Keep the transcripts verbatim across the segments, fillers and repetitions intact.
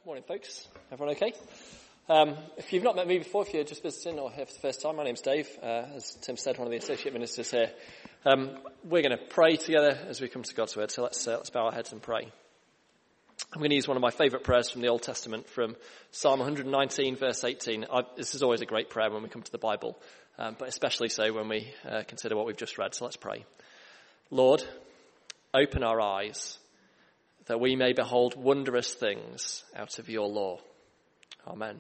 Morning, folks. Everyone okay? Um, if you've not met me before, if you're just visiting or here for the first time, my name's Dave. Uh, as Tim said, one of the associate ministers here. Um, we're going to pray together as we come to God's word. So let's uh, let's bow our heads and pray. I'm going to use one of my favourite prayers from the Old Testament, from Psalm one nineteen, verse eighteen. I, this is always a great prayer when we come to the Bible, um, but especially so when we uh, consider what we've just read. So let's pray. Lord, open our eyes, that we may behold wondrous things out of your law. Amen.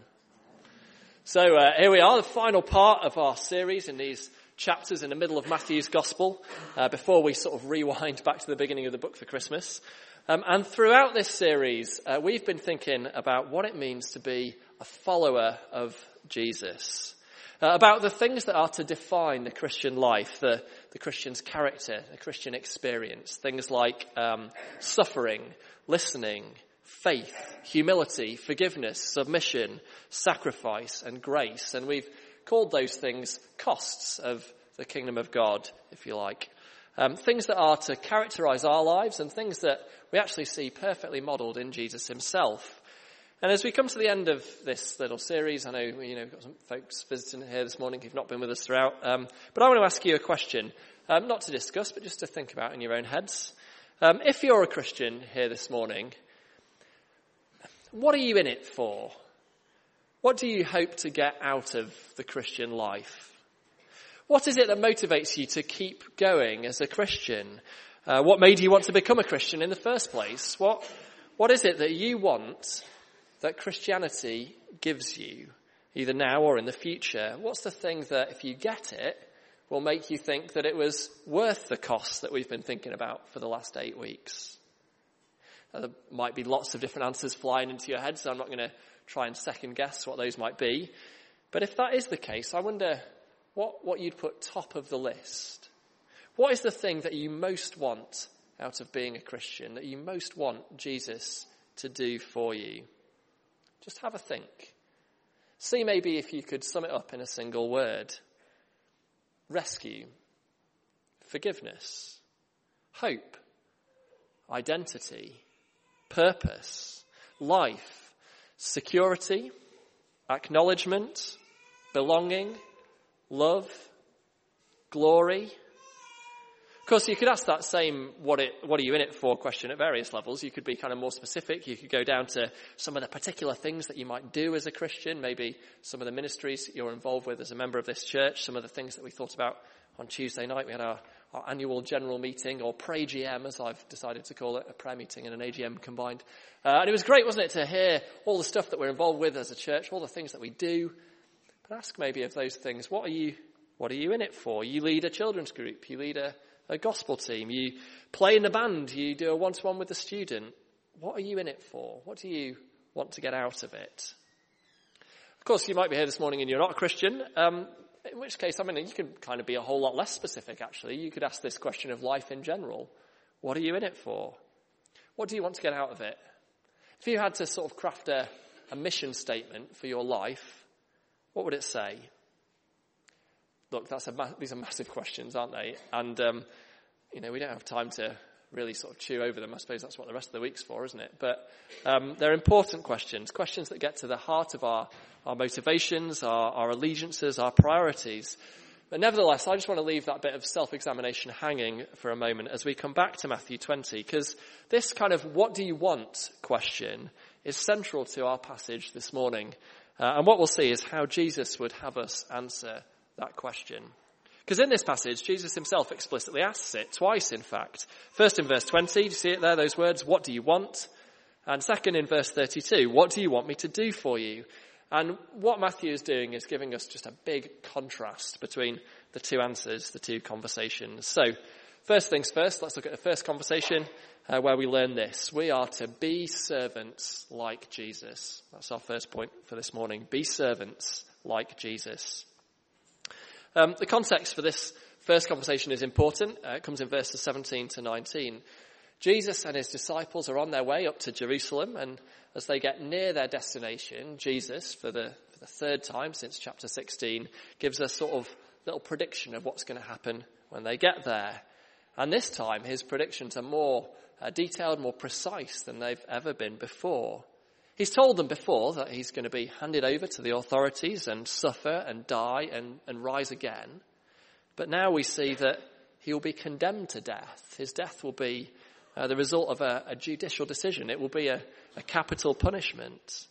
So uh, here we are, the final part of our series in these chapters in the middle of Matthew's Gospel, uh, before we sort of rewind back to the beginning of the book for Christmas. Um, and throughout this series, uh, we've been thinking about what it means to be a follower of Jesus. Uh, about the things that are to define the Christian life, the, the Christian's character, the Christian experience. Things like um, suffering, listening, faith, humility, forgiveness, submission, sacrifice, and grace. And we've called those things costs of the kingdom of God, if you like. Um, things that are to characterize our lives and things that we actually see perfectly modeled in Jesus himself. And as we come to the end of this little series, I know, you know, we've got some folks visiting here this morning who've not been with us throughout, um, but I want to ask you a question, um, not to discuss, but just to think about in your own heads. Um, if you're a Christian here this morning, what are you in it for? What do you hope to get out of the Christian life? What is it that motivates you to keep going as a Christian? Uh, what made you want to become a Christian in the first place? What, what is it that you want that Christianity gives you, either now or in the future? What's the thing that, if you get it, will make you think that it was worth the cost that we've been thinking about for the last eight weeks? Now, there might be lots of different answers flying into your head, so I'm not going to try and second guess what those might be. But if that is the case, I wonder what, what you'd put top of the list. What is the thing that you most want out of being a Christian, that you most want Jesus to do for you? Just have a think. See maybe if you could sum it up in a single word. Rescue, forgiveness, hope, identity, purpose, life, security, acknowledgement, belonging, love, glory. Of course, you could ask that same what it, what are you in it for question at various levels. You could be kind of more specific. You could go down to some of the particular things that you might do as a Christian, maybe some of the ministries you're involved with as a member of this church, some of the things that we thought about on Tuesday night. We had our, our annual general meeting, or Pray G M, as I've decided to call it, a prayer meeting and an A G M combined. Uh, and it was great, wasn't it, to hear all the stuff that we're involved with as a church, all the things that we do. But ask maybe of those things, what are you, what are you in it for? You lead a children's group, you lead a a gospel team, you play in the band, you do a one-to-one with the student. What are you in it for? What do you want to get out of it? Of course, you might be here this morning and you're not a Christian, um, in which case, I mean, you can kind of be a whole lot less specific, actually. You could ask this question of life in general. What are you in it for? What do you want to get out of it? If you had to sort of craft a, a mission statement for your life, what would it say? Look, that's a ma- these are massive questions, aren't they? And, um, you know, we don't have time to really sort of chew over them. I suppose that's what the rest of the week's for, isn't it? But um, they're important questions, questions that get to the heart of our, our motivations, our, our allegiances, our priorities. But nevertheless, I just want to leave that bit of self-examination hanging for a moment as we come back to Matthew twenty, because this kind of what do you want question is central to our passage this morning. Uh, and what we'll see is how Jesus would have us answer that question. Because in this passage, Jesus himself explicitly asks it, twice in fact. First in verse twenty, do you see it there, those words, what do you want? And second in verse thirty-two, what do you want me to do for you? And what Matthew is doing is giving us just a big contrast between the two answers, the two conversations. So, first things first, let's look at the first conversation uh, where we learn this. We are to be servants like Jesus. That's our first point for this morning. Be servants like Jesus. Um, the context for this first conversation is important. Uh, it comes in verses seventeen to nineteen. Jesus and his disciples are on their way up to Jerusalem, and as they get near their destination, Jesus, for the, for the third time since chapter sixteen, gives a sort of little prediction of what's going to happen when they get there. And this time, his predictions are more uh, detailed, more precise than they've ever been before. He's told them before that he's going to be handed over to the authorities and suffer and die and, and rise again. But now we see that he will be condemned to death. His death will be uh, the result of a, a judicial decision. It will be a, a capital punishment.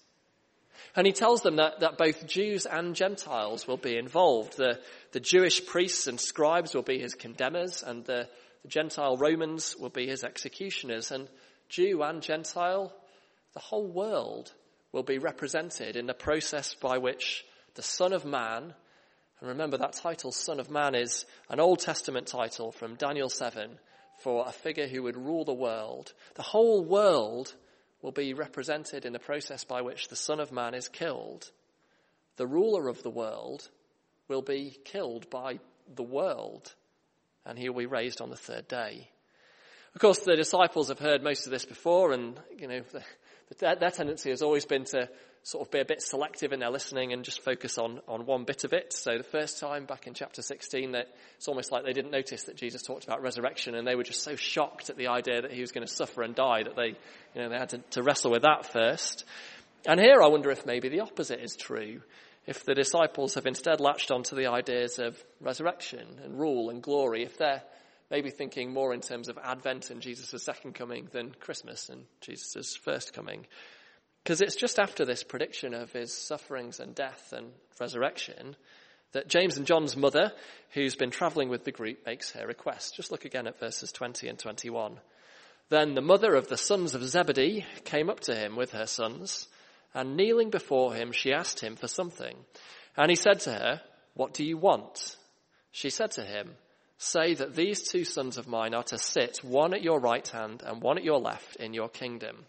And he tells them that, that both Jews and Gentiles will be involved. The, the Jewish priests and scribes will be his condemners, and the, the Gentile Romans will be his executioners. And Jew and Gentile, the whole world will be represented in the process by which the Son of Man, and remember that title, Son of Man, is an Old Testament title from Daniel seven for a figure who would rule the world. The whole world will be represented in the process by which the Son of Man is killed. The ruler of the world will be killed by the world, and he will be raised on the third day. Of course, the disciples have heard most of this before, and, you know, the, the, their tendency has always been to sort of be a bit selective in their listening and just focus on, on one bit of it. So the first time back in chapter sixteen, that it's almost like they didn't notice that Jesus talked about resurrection, and they were just so shocked at the idea that he was going to suffer and die that they, you know, they had to, to wrestle with that first. And here I wonder if maybe the opposite is true. If the disciples have instead latched onto the ideas of resurrection and rule and glory, if they're maybe thinking more in terms of Advent and Jesus' second coming than Christmas and Jesus' first coming. Because it's just after this prediction of his sufferings and death and resurrection that James and John's mother, who's been travelling with the group, makes her request. Just look again at verses twenty and twenty-one. Then the mother of the sons of Zebedee came up to him with her sons, and kneeling before him, she asked him for something. And he said to her, "What do you want?" She said to him, "Say that these two sons of mine are to sit, one at your right hand and one at your left, in your kingdom."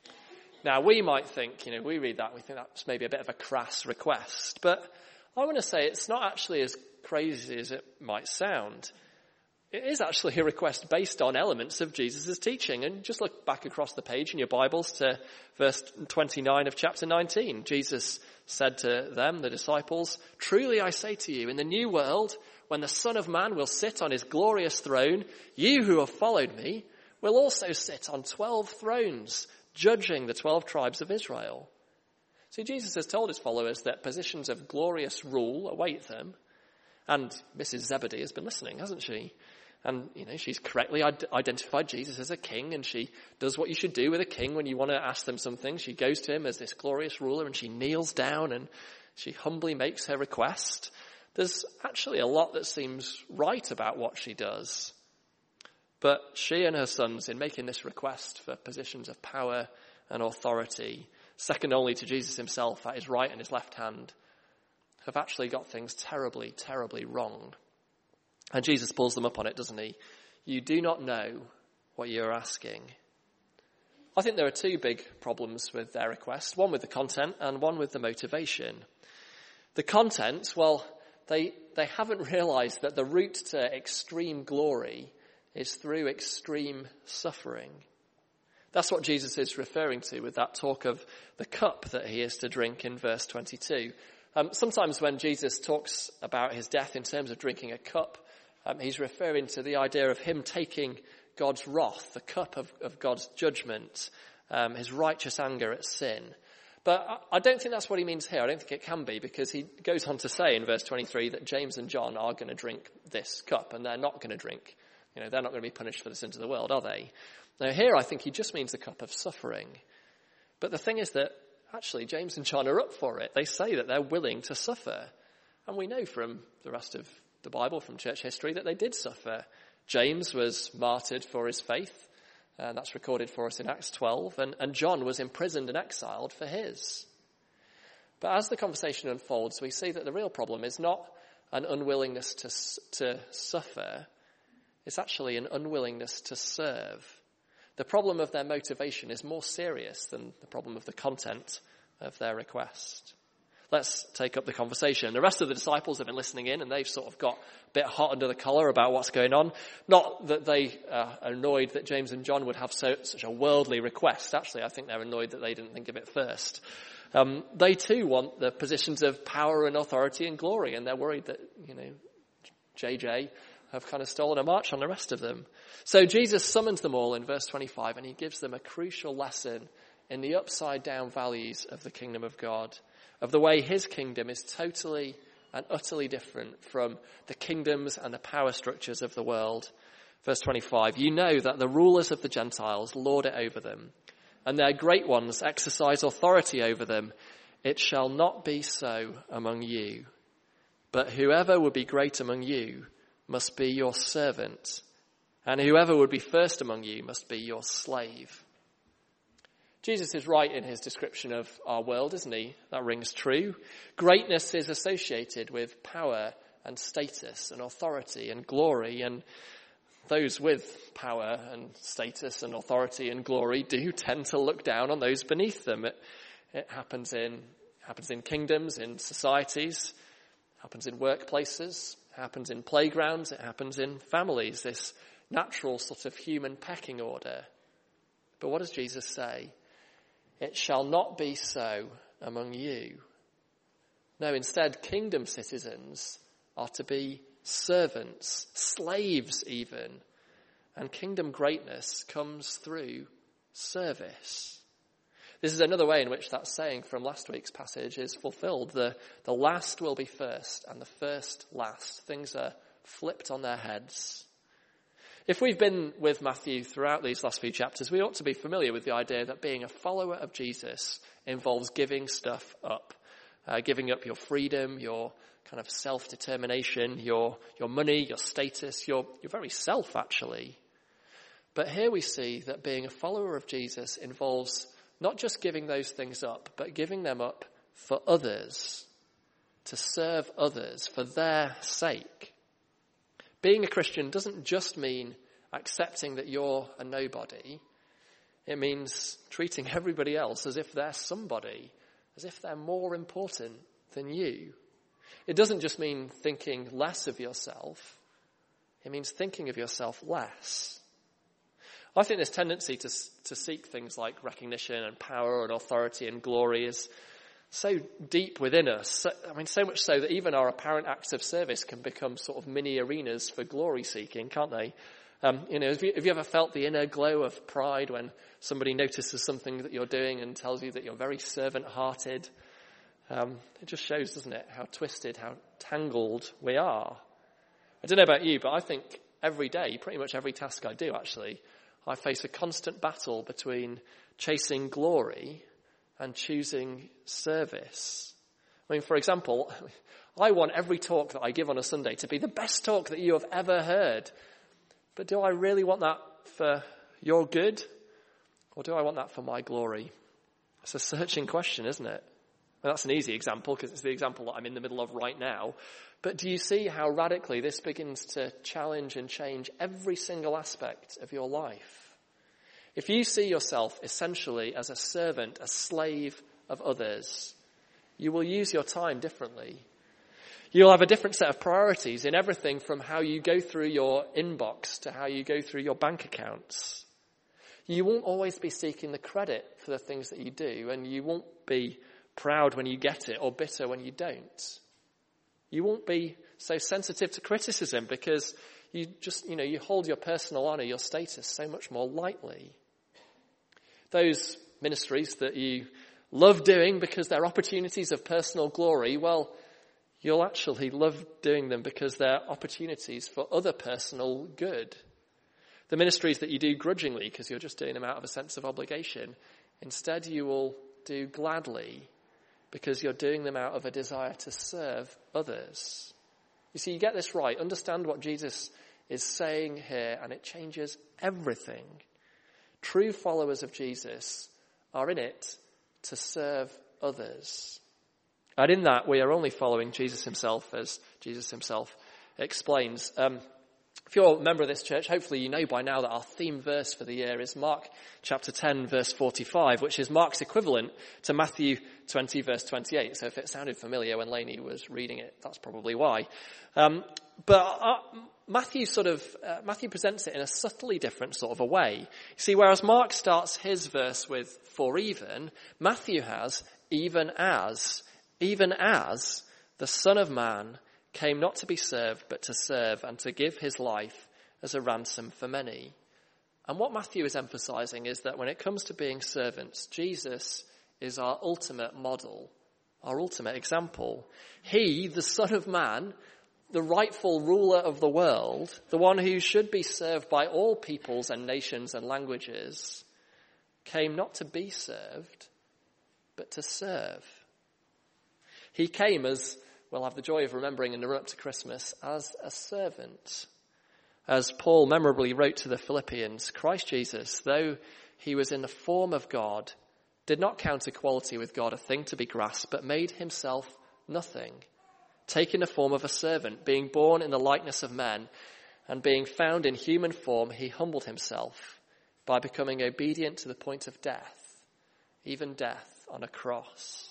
Now, we might think, you know, we read that, we think that's maybe a bit of a crass request. But I want to say it's not actually as crazy as it might sound. It is actually a request based on elements of Jesus' teaching. And just look back across the page in your Bibles to verse twenty-nine of chapter nineteen. Jesus said to them, the disciples, "Truly I say to you, in the new world, when the Son of Man will sit on his glorious throne, you who have followed me will also sit on twelve thrones, judging the twelve tribes of Israel." See, Jesus has told his followers that positions of glorious rule await them. And Missus Zebedee has been listening, hasn't she? And, you know, she's correctly identified Jesus as a king, and she does what you should do with a king when you want to ask them something. She goes to him as this glorious ruler, and she kneels down and she humbly makes her request. There's actually a lot that seems right about what she does. But she and her sons, in making this request for positions of power and authority, second only to Jesus himself at his right and his left hand, have actually got things terribly, terribly wrong. And Jesus pulls them up on it, doesn't he? You do not know what you're asking. I think there are two big problems with their request, one with the content and one with the motivation. The content, well, they, they haven't realized that the route to extreme glory is through extreme suffering. That's what Jesus is referring to with that talk of the cup that he is to drink in verse twenty-two. Um, sometimes when Jesus talks about his death in terms of drinking a cup, um, he's referring to the idea of him taking God's wrath, the cup of, of God's judgment, um, his righteous anger at sin. But I, I don't think that's what he means here. I don't think it can be, because he goes on to say in verse twenty-three that James and John are going to drink this cup, and they're not going to drink. You know, they're not going to be punished for the sins of the world, are they? Now here I think he just means the cup of suffering. But the thing is that actually James and John are up for it. They say that they're willing to suffer. And we know from the rest of the Bible, from church history, that they did suffer. James was martyred for his faith, and that's recorded for us in Acts twelve, and, and John was imprisoned and exiled for his. But as the conversation unfolds, we see that the real problem is not an unwillingness to, to suffer. It's actually an unwillingness to serve. The problem of their motivation is more serious than the problem of the content of their request. Let's take up the conversation. The rest of the disciples have been listening in, and they've sort of got a bit hot under the collar about what's going on. Not that they are annoyed that James and John would have so, such a worldly request. Actually, I think they're annoyed that they didn't think of it first. Um, they too want the positions of power and authority and glory, and they're worried that, you know, J J have kind of stolen a march on the rest of them. So Jesus summons them all in verse twenty-five, and he gives them a crucial lesson in the upside down values of the kingdom of God, of the way his kingdom is totally and utterly different from the kingdoms and the power structures of the world. Verse twenty-five, you know that the rulers of the Gentiles lord it over them, and their great ones exercise authority over them. It shall not be so among you. But whoever would be great among you must be your servant, and whoever would be first among you must be your slave. Jesus is right in his description of our world, isn't he? That rings true. Greatness is associated with power and status and authority and glory, and those with power and status and authority and glory do tend to look down on those beneath them. It, it happens in happens in kingdoms, in societies, happens in workplaces, happens in playgrounds, it happens in families, this natural sort of human pecking order. But what does Jesus say? It shall not be so among you. No, instead, kingdom citizens are to be servants, slaves even. And kingdom greatness comes through service. This is another way in which that saying from last week's passage is fulfilled. The, the last will be first and the first last. Things are flipped on their heads. If we've been with Matthew throughout these last few chapters, we ought to be familiar with the idea that being a follower of Jesus involves giving stuff up. Uh, giving up your freedom, your kind of self-determination, your your money, your status, your, your very self, actually. But here we see that being a follower of Jesus involves not just giving those things up, but giving them up for others, to serve others for their sake. Being a Christian doesn't just mean accepting that you're a nobody. It means treating everybody else as if they're somebody, as if they're more important than you. It doesn't just mean thinking less of yourself. It means thinking of yourself less. I think this tendency to to seek things like recognition and power and authority and glory is so deep within us. I mean, so much so that even our apparent acts of service can become sort of mini arenas for glory seeking, can't they? Um, you know, have you, have you ever felt the inner glow of pride when somebody notices something that you're doing and tells you that you're very servant-hearted? Um, it just shows, doesn't it, how twisted, how tangled we are. I don't know about you, but I think every day, pretty much every task I do actually, I face a constant battle between chasing glory and choosing service. I mean, for example, I want every talk that I give on a Sunday to be the best talk that you have ever heard. But do I really want that for your good? Or do I want that for my glory? It's a searching question, isn't it? Well, that's an easy example because it's the example that I'm in the middle of right now. But do you see how radically this begins to challenge and change every single aspect of your life? If you see yourself essentially as a servant, a slave of others, you will use your time differently. You'll have a different set of priorities in everything from how you go through your inbox to how you go through your bank accounts. You won't always be seeking the credit for the things that you do, and you won't be proud when you get it or bitter when you don't. You won't be so sensitive to criticism because you just, you know, you hold your personal honor, your status so much more lightly. Those ministries that you love doing because they're opportunities of personal glory, well, you'll actually love doing them because they're opportunities for other personal good. The ministries that you do grudgingly because you're just doing them out of a sense of obligation, instead you will do gladly because you're doing them out of a desire to serve others. You see, you get this right. Understand what Jesus is saying here, and it changes everything. True followers of Jesus are in it to serve others. And in that, we are only following Jesus himself, as Jesus himself explains. Um, if you're a member of this church, hopefully you know by now that our theme verse for the year is Mark chapter ten, verse forty-five, which is Mark's equivalent to Matthew twenty, verse twenty-eight. So if it sounded familiar when Lainey was reading it, that's probably why. Um, but uh, Matthew sort of, uh, Matthew presents it in a subtly different sort of a way. You see, whereas Mark starts his verse with for even, Matthew has even as, even as the Son of Man came not to be served, but to serve and to give his life as a ransom for many. And what Matthew is emphasizing is that when it comes to being servants, Jesus is our ultimate model, our ultimate example. He, the Son of Man, the rightful ruler of the world, the one who should be served by all peoples and nations and languages, came not to be served, but to serve. He came, as we'll have the joy of remembering in the run up to Christmas, as a servant. As Paul memorably wrote to the Philippians, Christ Jesus, though he was in the form of God, did not count equality with God a thing to be grasped, but made himself nothing, taking the form of a servant, being born in the likeness of men, and being found in human form, he humbled himself by becoming obedient to the point of death, even death on a cross.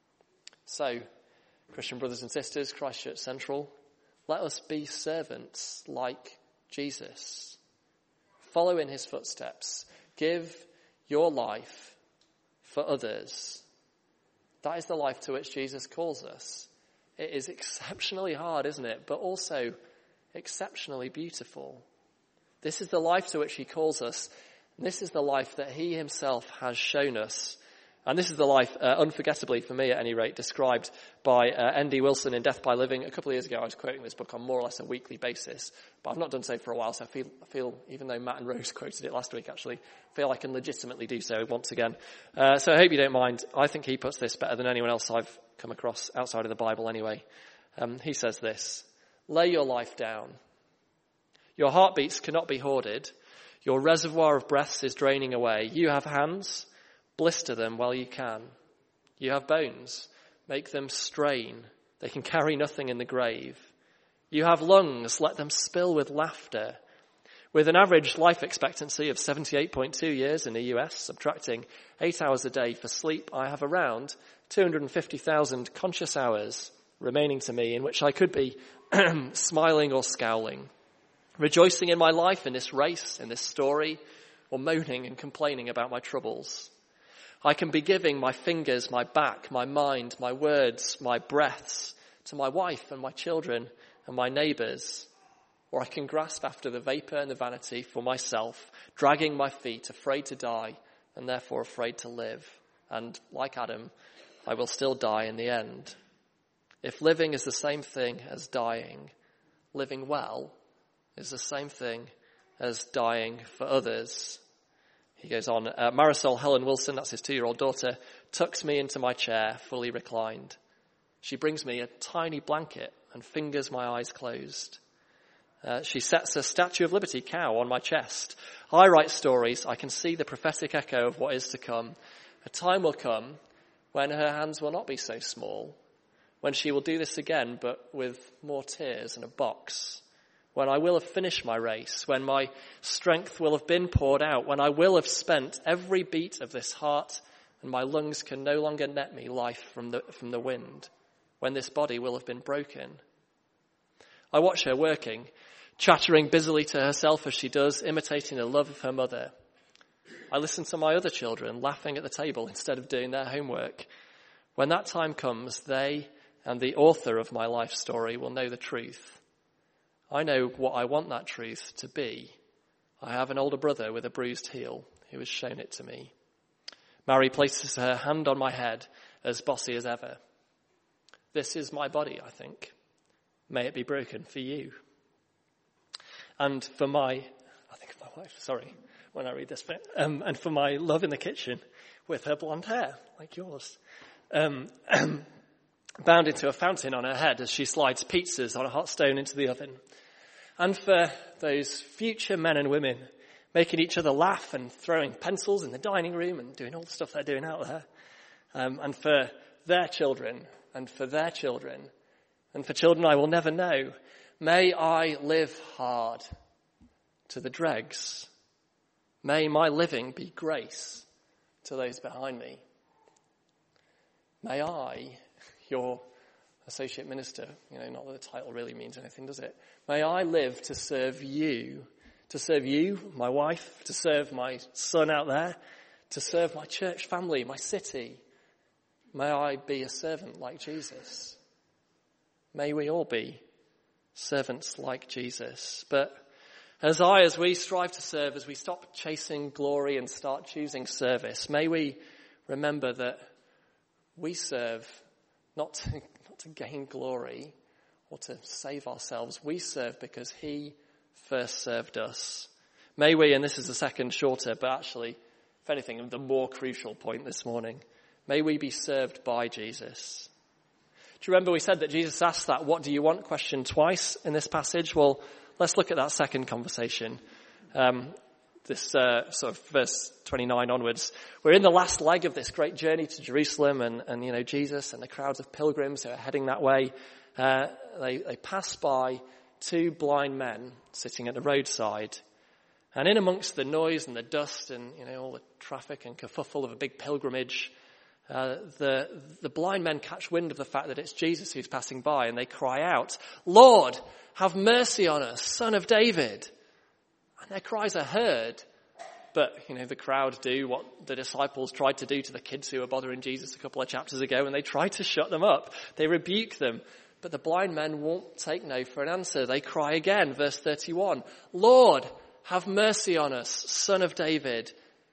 So, Christian brothers and sisters, Christchurch Central, let us be servants like Jesus. Follow in his footsteps. Give your life for others. That is the life to which Jesus calls us. It is exceptionally hard, isn't it? But also exceptionally beautiful. This is the life to which he calls us. This is the life that he himself has shown us. And this is the life, uh, unforgettably for me at any rate, described by uh, N D Wilson in Death by Living. A couple of years ago I was quoting this book on more or less a weekly basis, but I've not done so for a while, so I feel, I feel even though Matt and Rose quoted it last week actually, I feel I can legitimately do so once again. Uh, so I hope you don't mind. I think he puts this better than anyone else I've come across outside of the Bible anyway. Um, he says this: lay your life down. Your heartbeats cannot be hoarded. Your reservoir of breaths is draining away. You have hands. Blister them while you can. You have bones. Make them strain. They can carry nothing in the grave. You have lungs. Let them spill with laughter. With an average life expectancy of seventy-eight point two years in the U S, subtracting eight hours a day for sleep, I have around two hundred fifty thousand conscious hours remaining to me in which I could be smiling or scowling, rejoicing in my life, in this race, in this story, or moaning and complaining about my troubles. I can be giving my fingers, my back, my mind, my words, my breaths to my wife and my children and my neighbours. Or I can grasp after the vapour and the vanity for myself, dragging my feet, afraid to die and therefore afraid to live. And like Adam, I will still die in the end. If living is the same thing as dying, living well is the same thing as dying for others. He goes on, uh, Marisol Helen Wilson, that's his two-year-old daughter, tucks me into my chair, fully reclined. She brings me a tiny blanket and fingers my eyes closed. Uh, she sets a Statue of Liberty cow on my chest. I write stories. I can see the prophetic echo of what is to come. A time will come when her hands will not be so small, when she will do this again, but with more tears and a box. When I will have finished my race, when my strength will have been poured out, when I will have spent every beat of this heart and my lungs can no longer net me life from the, from the wind, when this body will have been broken. I watch her working, chattering busily to herself as she does, imitating the love of her mother. I listen to my other children laughing at the table instead of doing their homework. When that time comes, they and the author of my life story will know the truth. I know what I want that truth to be. I have an older brother with a bruised heel who has shown it to me. Mary places her hand on my head, as bossy as ever. This is my body, I think. May it be broken for you. And for my, I think of my wife, sorry, when I read this bit, um, and for my love in the kitchen with her blonde hair, like yours, um, bound into a fountain on her head as she slides pizzas on a hot stone into the oven. And for those future men and women making each other laugh and throwing pencils in the dining room and doing all the stuff they're doing out there. Um, and for their children and for their children and for children I will never know. May I live hard to the dregs. May my living be grace to those behind me. May I, your associate minister, you know, not that the title really means anything, does it? May I live to serve you, to serve you, my wife, to serve my son out there, to serve my church family, my city. May I be a servant like Jesus. May we all be servants like Jesus. But As I, as we strive to serve, as we stop chasing glory and start choosing service, may we remember that we serve not to, not to gain glory or to save ourselves. We serve because he first served us. May we, and this is the second shorter, but actually, if anything, the more crucial point this morning, may we be served by Jesus. Do you remember we said that Jesus asked that "what do you want" question twice in this passage? Well, let's look at that second conversation. Um, this uh, sort of verse twenty-nine onwards. We're in the last leg of this great journey to Jerusalem, and, and you know, Jesus and the crowds of pilgrims who are heading that way. Uh, they, they pass by two blind men sitting at the roadside. And in amongst the noise and the dust and, you know, all the traffic and kerfuffle of a big pilgrimage, uh, the, the blind men catch wind of the fact that it's Jesus who's passing by, and they cry out, "Lord, have mercy on us, Son of David." And their cries are heard. But, you know, the crowd do what the disciples tried to do to the kids who were bothering Jesus a couple of chapters ago, and they try to shut them up. They rebuke them. But the blind men won't take no for an answer. They cry again, verse thirty-one, "Lord, have mercy on us, Son of David."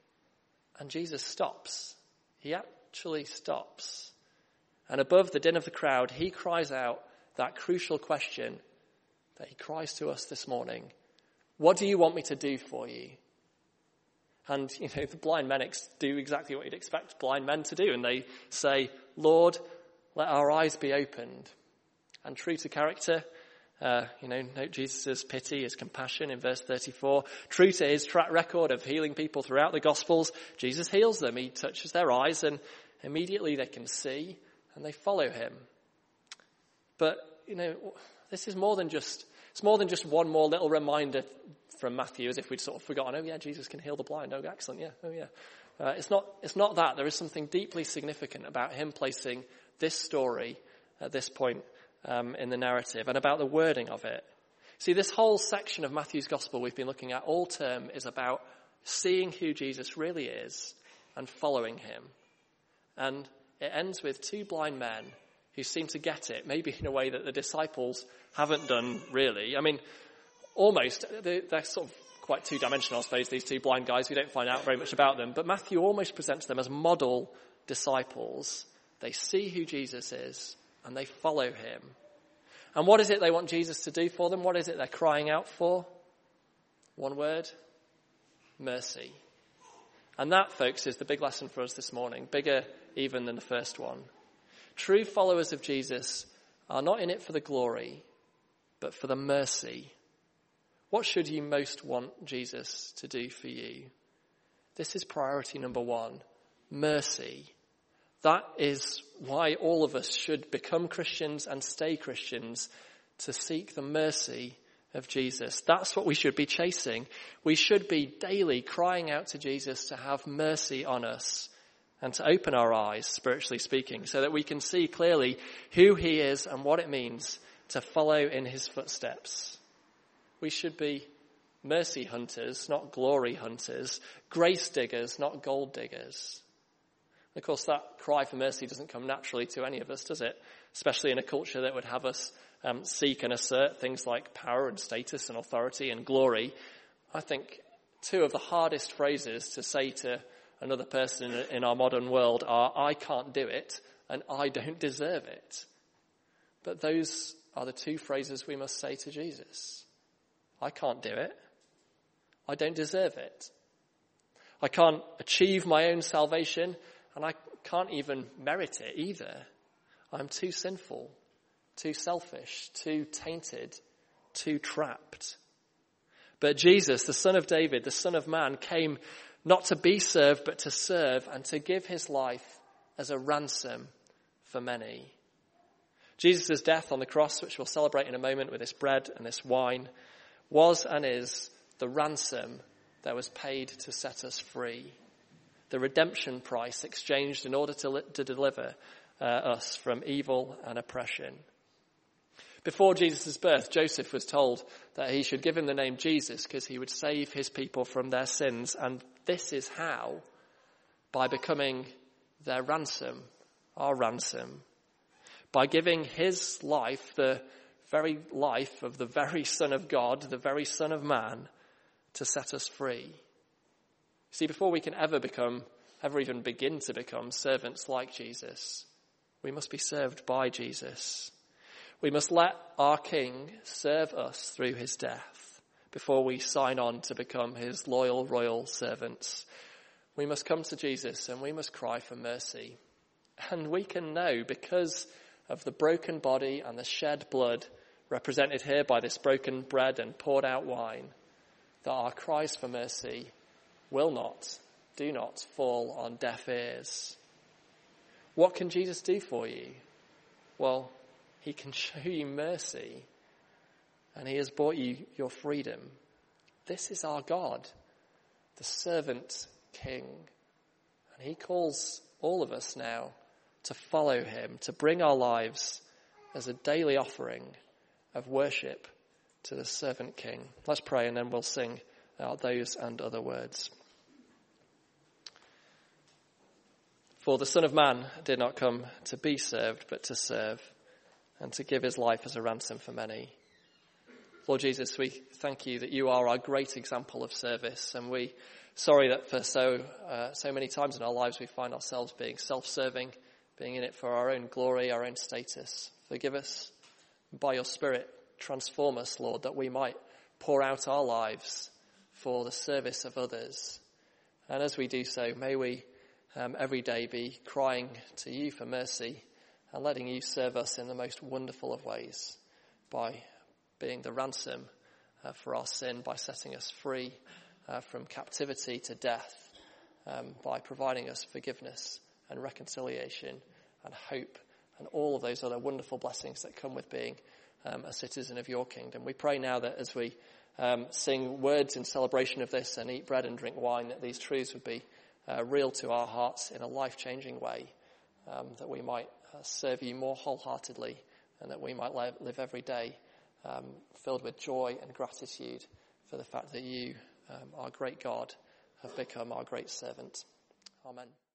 And Jesus stops. He actually stops. And above the din of the crowd, he cries out that crucial question that he cries to us this morning. "What do you want me to do for you?" And, you know, the blind men ex- do exactly what you'd expect blind men to do. And they say, "Lord, let our eyes be opened." And true to character, Uh, you know, note Jesus' pity, his compassion in verse thirty-four. True to his track record of healing people throughout the Gospels, Jesus heals them. He touches their eyes and immediately they can see and they follow him. But, you know, this is more than just, it's more than just one more little reminder from Matthew, as if we'd sort of forgotten, oh yeah, Jesus can heal the blind. Oh, excellent. Yeah. Oh yeah. Uh, it's not, it's not that. There is something deeply significant about him placing this story at this point Um, in the narrative, and about the wording of it. See, this whole section of Matthew's Gospel we've been looking at all term is about seeing who Jesus really is and following him. And it ends with two blind men who seem to get it, maybe in a way that the disciples haven't done really. I mean, almost, they're, they're sort of quite two-dimensional, I suppose, these two blind guys. We don't find out very much about them. But Matthew almost presents them as model disciples. They see who Jesus is, and they follow him. And what is it they want Jesus to do for them? What is it they're crying out for? One word: mercy. And that, folks, is the big lesson for us this morning, bigger even than the first one. True followers of Jesus are not in it for the glory, but for the mercy. What should you most want Jesus to do for you? This is priority number one: mercy. That is why all of us should become Christians and stay Christians, to seek the mercy of Jesus. That's what we should be chasing. We should be daily crying out to Jesus to have mercy on us and to open our eyes, spiritually speaking, so that we can see clearly who he is and what it means to follow in his footsteps. We should be mercy hunters, not glory hunters, grace diggers, not gold diggers. Of course, that cry for mercy doesn't come naturally to any of us, does it? Especially in a culture that would have us um, seek and assert things like power and status and authority and glory. I think two of the hardest phrases to say to another person in, in our modern world are, "I can't do it," and "I don't deserve it." But those are the two phrases we must say to Jesus. I can't do it. I don't deserve it. I can't achieve my own salvation, and I can't even merit it either. I'm too sinful, too selfish, too tainted, too trapped. But Jesus, the Son of David, the Son of Man, came not to be served, but to serve and to give his life as a ransom for many. Jesus' death on the cross, which we'll celebrate in a moment with this bread and this wine, was and is the ransom that was paid to set us free. The redemption price exchanged in order to, to deliver uh, us from evil and oppression. Before Jesus' birth, Joseph was told that he should give him the name Jesus because he would save his people from their sins. And this is how, by becoming their ransom, our ransom, by giving his life, the very life of the very Son of God, the very Son of Man, to set us free. See, before we can ever become, ever even begin to become servants like Jesus, we must be served by Jesus. We must let our King serve us through his death before we sign on to become his loyal, royal servants. We must come to Jesus and we must cry for mercy. And we can know, because of the broken body and the shed blood represented here by this broken bread and poured out wine, that our cries for mercy will not, do not fall on deaf ears. What can Jesus do for you? Well, he can show you mercy, and he has bought you your freedom. This is our God, the servant King, and he calls all of us now to follow him, to bring our lives as a daily offering of worship to the servant King. Let's pray, and then we'll sing out those and other words. For the Son of Man did not come to be served, but to serve, and to give his life as a ransom for many. Lord Jesus, we thank you that you are our great example of service, and we sorry that for so uh, so many times in our lives we find ourselves being self-serving, being in it for our own glory, our own status. Forgive us. By your Spirit, transform us, Lord, that we might pour out our lives for the service of others. And as we do so, may we um, every day be crying to you for mercy and letting you serve us in the most wonderful of ways by being the ransom uh, for our sin, by setting us free uh, from captivity to death, um, by providing us forgiveness and reconciliation and hope and all of those other wonderful blessings that come with being um, a citizen of your kingdom. We pray now that as we um, sing words in celebration of this and eat bread and drink wine, that these truths would be uh, real to our hearts in a life-changing way, um, that we might uh, serve you more wholeheartedly, and that we might live, live every day um, filled with joy and gratitude for the fact that you, um, our great God, have become our great servant. Amen.